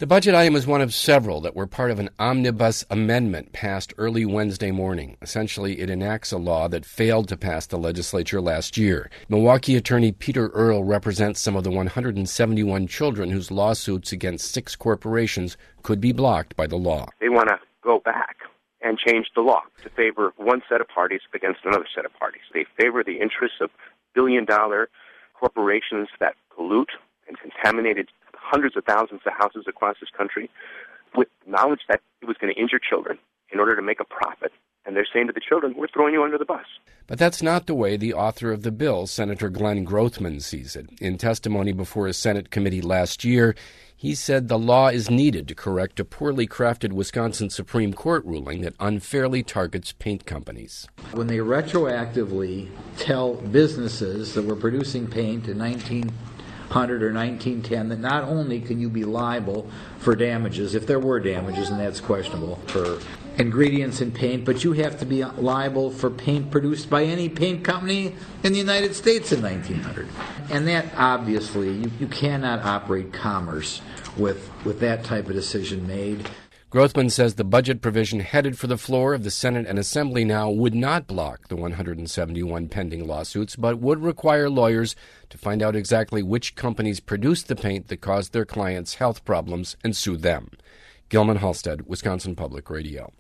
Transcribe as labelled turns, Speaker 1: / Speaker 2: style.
Speaker 1: The budget item is one of several that were part of an omnibus amendment passed early Wednesday morning. Essentially, it enacts a law that failed to pass the legislature last year. Milwaukee attorney Peter Earle represents some of the 171 children whose lawsuits against 6 corporations could be blocked by the law.
Speaker 2: They want to go back and change the law to favor one set of parties against another set of parties. They favor the interests of billion-dollar corporations that pollute and contaminated hundreds of thousands of houses across this country with knowledge that it was going to injure children in order to make a profit. And they're saying to the children, we're throwing you under the bus.
Speaker 1: But that's not the way the author of the bill, Senator Glenn Grothman, sees it. In testimony before a Senate committee last year, he said the law is needed to correct a poorly crafted Wisconsin Supreme Court ruling that unfairly targets paint companies.
Speaker 3: When they retroactively tell businesses that were producing paint in 1900 or 1910 that not only can you be liable for damages, if there were damages, and that's questionable, for ingredients in paint, but you have to be liable for paint produced by any paint company in the United States in 1900. And that, obviously, you cannot operate commerce with that type of decision made.
Speaker 1: Grothman says the budget provision headed for the floor of the Senate and Assembly now would not block the 171 pending lawsuits, but would require lawyers to find out exactly which companies produced the paint that caused their clients health problems and sue them. Gilman Halstead, Wisconsin Public Radio.